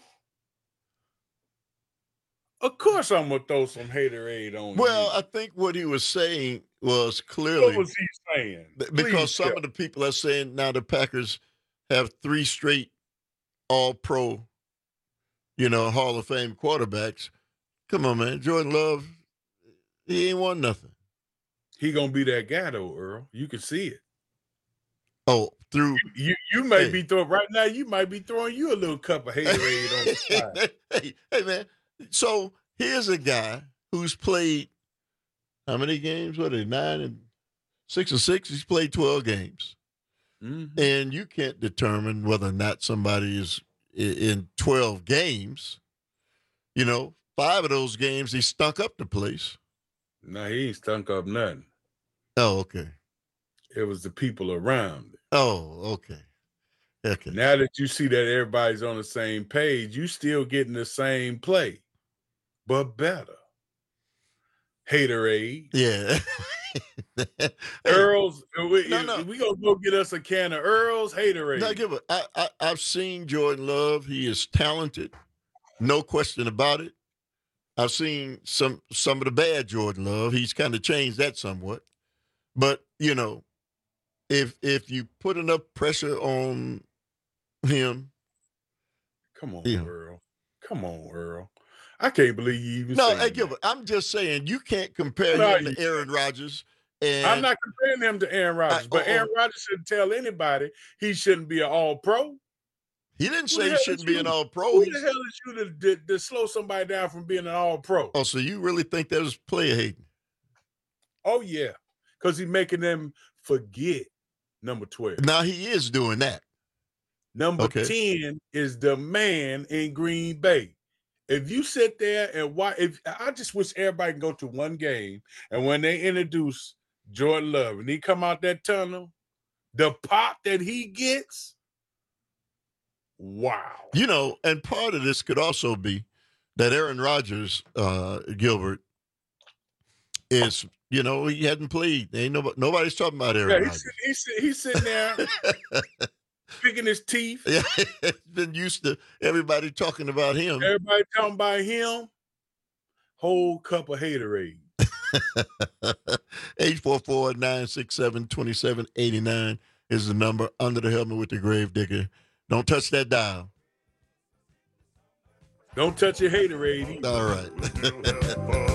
of course I'm going to throw some haterade on you. Well, I think what he was saying was clearly... What was he saying? Because some of the people are saying now the Packers have 3 straight all-pro, Hall of Fame quarterbacks. Come on, man. Jordan Love, he ain't won nothing. He going to be that guy, though, Earl. You can see it. Oh, through... You might be throwing... Right now, you might be throwing you a little cup of haterade on the side. Hey, man. So here's a guy who's played how many games? What are they, 9 and 6 and 6? He's played 12 games. Mm-hmm. And you can't determine whether or not somebody is in 12 games. 5 of those games, he stunk up the place. No, he ain't stunk up nothing. Oh, okay. It was the people around it. Oh, okay. Okay. Now that you see that everybody's on the same page, you still getting the same play, but better. Haterade. Yeah. Earl's. We gonna go get us a can of Earl's Haterade. No, I've seen Jordan Love. He is talented, no question about it. I've seen some of the bad Jordan Love. He's kind of changed that somewhat, but if you put enough pressure on him, come on, Earl. I can't believe you even. No, hey, Gilbert, I'm just saying you can't compare him to Aaron Rodgers. And I'm not comparing him to Aaron Rodgers, but Aaron Rodgers shouldn't tell anybody he shouldn't be an all-pro. He didn't say he shouldn't be an all-pro. Who the hell is you to slow somebody down from being an all-pro? Oh, so you really think that was player hating? Oh, yeah, because he's making them forget number 12. Now he is doing that. Number 10 is the man in Green Bay. If you sit there and watch, I just wish everybody can go to one game, and when they introduce Jordan Love and he come out that tunnel, the pop that he gets, wow. And part of this could also be that Aaron Rodgers, Gilbert, is, he hadn't played. Ain't nobody's talking about Aaron Rodgers. He's sitting there picking his teeth. Yeah, he's been used to everybody talking about him. Everybody talking about him. Whole cup of haterade. 844-967-2789 is the number. Under the Helmet with the Grave Digger. Don't touch that dial. Don't touch your haterade. All right.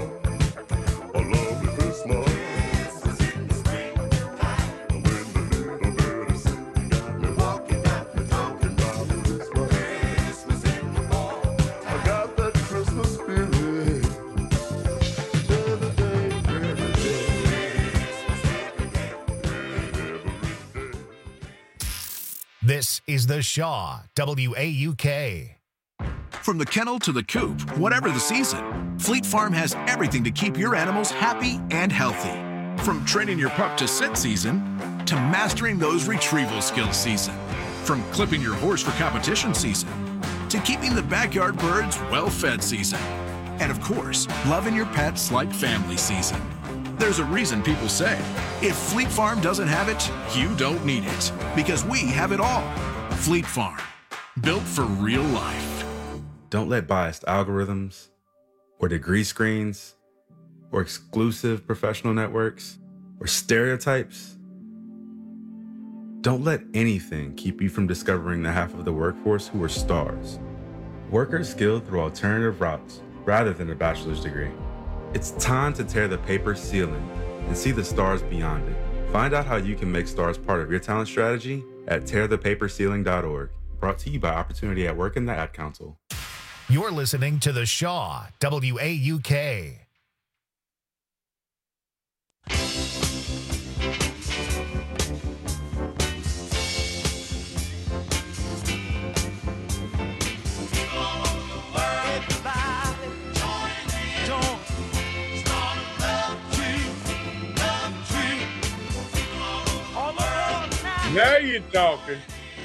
This is The Shaw, WAUK. From the kennel to the coop, whatever the season, Fleet Farm has everything to keep your animals happy and healthy. From training your pup to sit season, to mastering those retrieval skills season. From clipping your horse for competition season, to keeping the backyard birds well-fed season. And of course, loving your pets like family season. There's a reason people say, if Fleet Farm doesn't have it, you don't need it. Because we have it all. Fleet Farm, built for real life. Don't let biased algorithms or degree screens or exclusive professional networks or stereotypes. Don't let anything keep you from discovering the half of the workforce who are stars. Workers skilled through alternative routes rather than a bachelor's degree. It's time to tear the paper ceiling and see the stars beyond it. Find out how you can make stars part of your talent strategy at tearthepaperceiling.org. Brought to you by Opportunity at Work and the Ad Council. You're listening to The Shaw, WAUK. Now you're talking.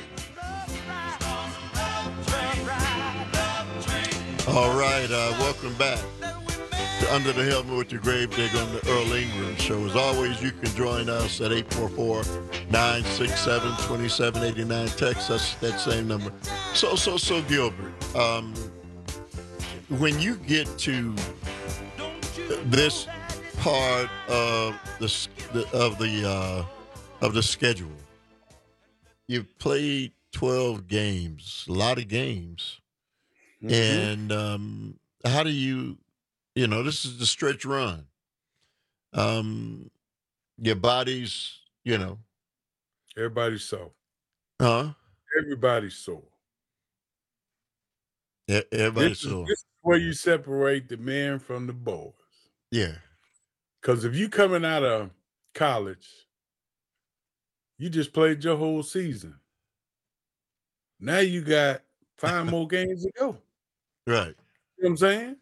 All right, welcome back to Under the Helmet with your Gravedigger on the Earl Ingram Show. As always, you can join us at 844-967-2789. Text us that same number. So, Gilbert, when you get to this part of the schedule, you've played 12 games, a lot of games. Mm-hmm. And how do you this is the stretch run. Your body's, Everybody's sore. Huh? Everybody's sore. Everybody's sore. This is where you separate the men from the boys. Yeah. Because if you coming out of college, you just played your whole season. Now you got 5 more games to go. Right. You know what I'm saying?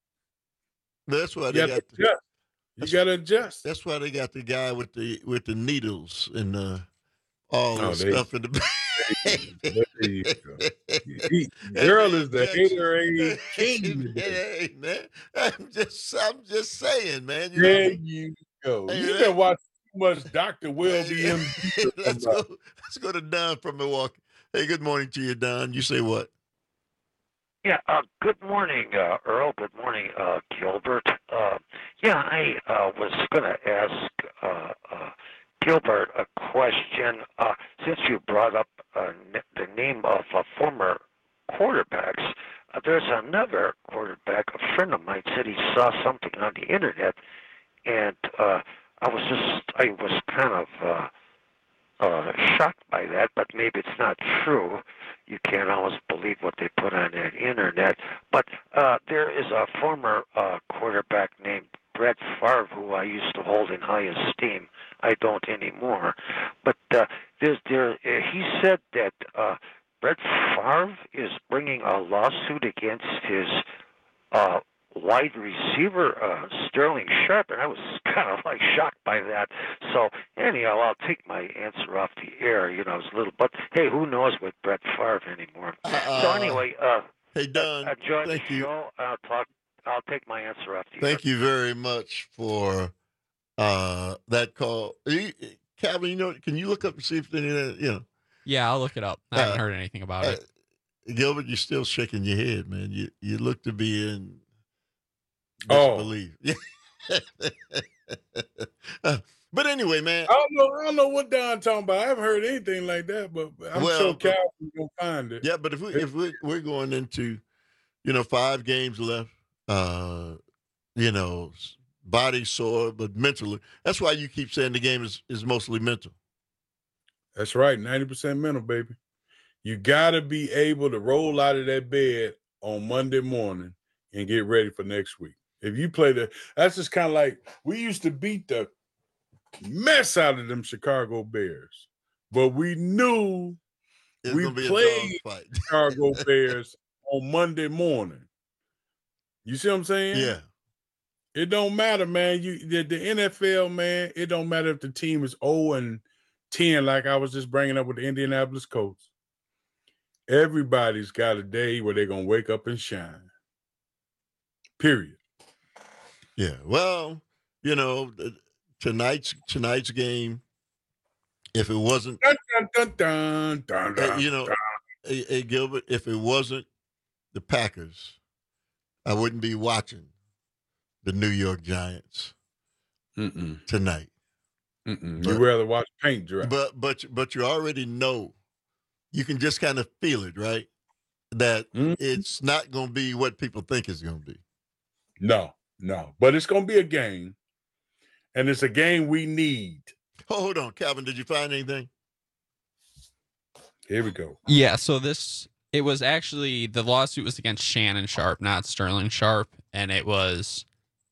That's why they got you got to adjust. That's why they got the guy with the needles and all the stuff in the there you go. Girl is the hater king. Hey, man. I'm just saying, man. There you go. You been watching too much Dr. Welby. Let's go to Don from Milwaukee. Hey, good morning to you, Don. You say what? Yeah, good morning, Earl. Good morning, Gilbert. I was going to ask Gilbert a question. Since you brought up the name of former quarterbacks, there's another quarterback. A friend of mine said he saw something on the internet, and I was kind of shocked by that, but maybe it's not true. You can't always believe what they put on that internet. But there is a former quarterback named Brett Favre who I used to hold in high esteem. I don't anymore. But he said that Brett Favre is bringing a lawsuit against his wide receiver, Sterling Sharp, and I was kind of shocked by that. So anyhow, I'll take my answer off the air. It was a little, but hey, who knows with Brett Favre anymore? So anyway, hey Don, join thank the you. show. I'll take my answer off the air. Thank you very much for that call. Calvin, can you look up and see if any of that, Yeah, I'll look it up. I haven't heard anything about it. Gilbert, you're still shaking your head, man. You look to be in disbelief. But anyway, man. I don't know what Don talking about. I haven't heard anything like that, but I'm sure Calvin's gonna find it. Yeah, but if we're going into, 5 games left, body sore, but mentally. That's why you keep saying the game is mostly mental. That's right, 90% mental, baby. You gotta be able to roll out of that bed on Monday morning and get ready for next week. If you play that's just kind of like we used to beat the mess out of them Chicago Bears, but we knew we played Chicago Bears on Monday morning. You see what I'm saying? Yeah. It don't matter, man. The NFL, man, it don't matter if the team is 0-10, like I was just bringing up with the Indianapolis Colts. Everybody's got a day where they're going to wake up and shine. Period. Yeah. Well, tonight's game, if it wasn't, hey, Gilbert, if it wasn't the Packers, I wouldn't be watching the New York Giants tonight. You'd rather watch paint dry. But you already know, you can just kind of feel it, right? That it's not going to be what people think it's going to be. No. But it's going to be a game, and it's a game we need. Hold on, Calvin. Did you find anything? Here we go. Yeah, so it was actually, the lawsuit was against Shannon Sharpe, not Sterling Sharpe, and it was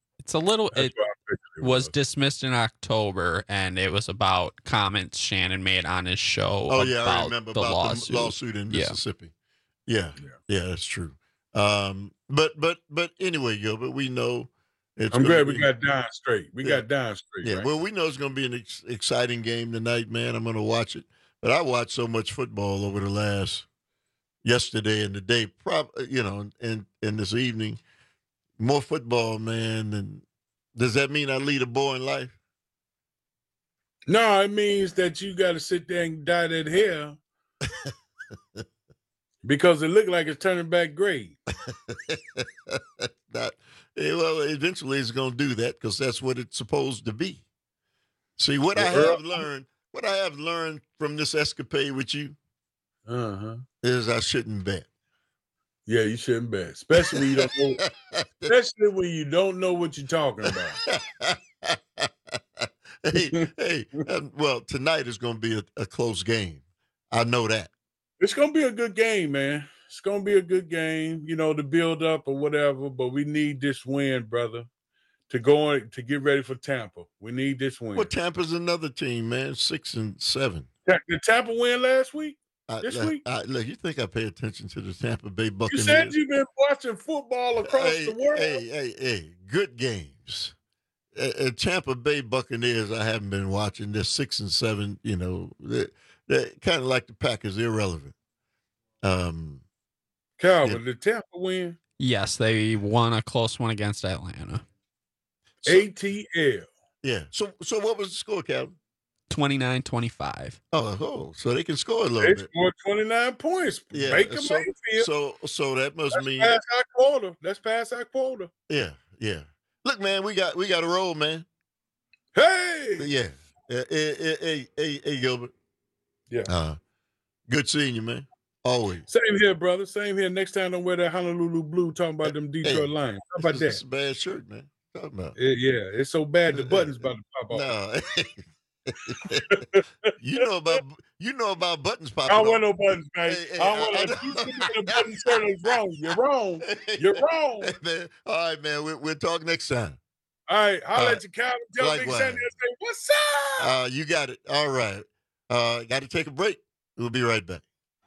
dismissed in October, and it was about comments Shannon made on his show. I remember about the lawsuit in Mississippi. Yeah, that's true. But anyway, Gilbert, we know. I'm glad we got Don straight. Got Don straight. Yeah, right? Well, we know it's going to be an exciting game tonight, man. I'm going to watch it. But I watched so much football over yesterday and the day, and this evening. More football, man. And does that mean I lead a boring life? No, it means that you got to sit there and dye that hair because it looked like it's turning back gray. Well, eventually it's going to do that because that's what it's supposed to be. See, what I have learned from this escapade with you is I shouldn't bet. Yeah, you shouldn't bet, especially when you don't know what you're talking about. Well, tonight is going to be a close game. I know that. It's going to be a good game, man. It's going to be a good game, to build up or whatever, but we need this win, brother, to get ready for Tampa. We need this win. Well, Tampa's another team, man, 6-7. Did Tampa win last week? This week? Look, you think I pay attention to the Tampa Bay Buccaneers? You said you've been watching football across the world. Hey, good games. Tampa Bay Buccaneers, I haven't been watching. They're 6-7. They're kind of like the Packers, irrelevant. Calvin, did Tampa win? Yes, they won a close one against Atlanta. ATL. Yeah. So what was the score, Calvin? 29-25. Oh, so they can score a little bit. They scored 29 points. Yeah. Baker Mayfield. So that must mean That's past our quota. Yeah. Look, man, we got to roll, man. Hey. Yeah. Hey, Gilbert. Yeah. Good seeing you, man. Always. Same here, brother. Same here. Next time don't wear that Honolulu blue talking about them Detroit Lions. How about that? It's a bad shirt, man. Talking about. Yeah, it's so bad the button's about to pop off. No. you know about buttons popping. I don't want no buttons, man. If you think the button shirt is wrong, you're wrong. You're wrong. Hey, man. All right, man. We'll talk next time. All right, I'll let you count and tell Big Sandy and say, "What's up?" You got it. All right. Got to take a break. We'll be right back.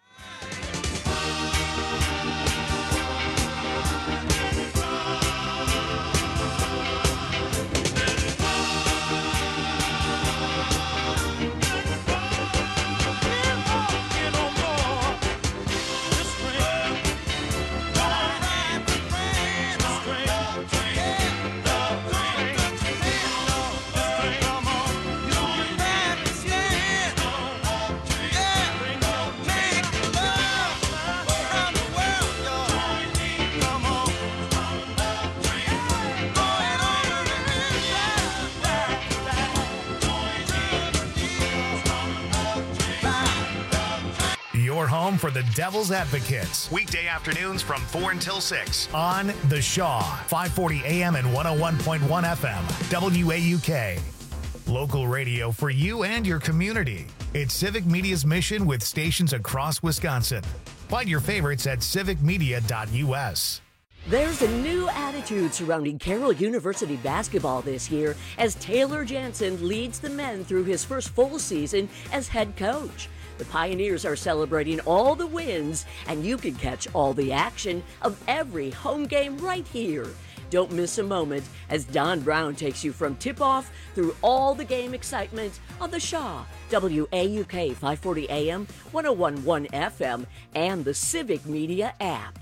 Your home for the Devil's Advocates. Weekday afternoons from 4 until 6 on The Shaw, 540 AM and 101.1 FM, WAUK. Local radio for you and your community. It's Civic Media's mission with stations across Wisconsin. Find your favorites at civicmedia.us. There's a new attitude surrounding Carroll University basketball this year as Taylor Jansen leads the men through his first full season as head coach. The Pioneers are celebrating all the wins, and you can catch all the action of every home game right here. Don't miss a moment as Don Brown takes you from tip-off through all the game excitement on The Shaw, WAUK 540 AM, 101.1 FM, and the Civic Media app.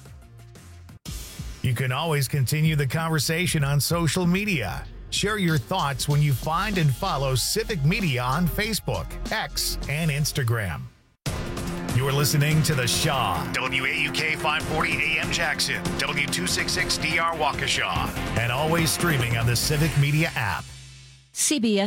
You can always continue the conversation on social media. Share your thoughts when you find and follow Civic Media on Facebook, X, and Instagram. You're listening to The Shaw, WAUK 540 AM Jackson, W266DR Waukesha, and always streaming on the Civic Media app. CBS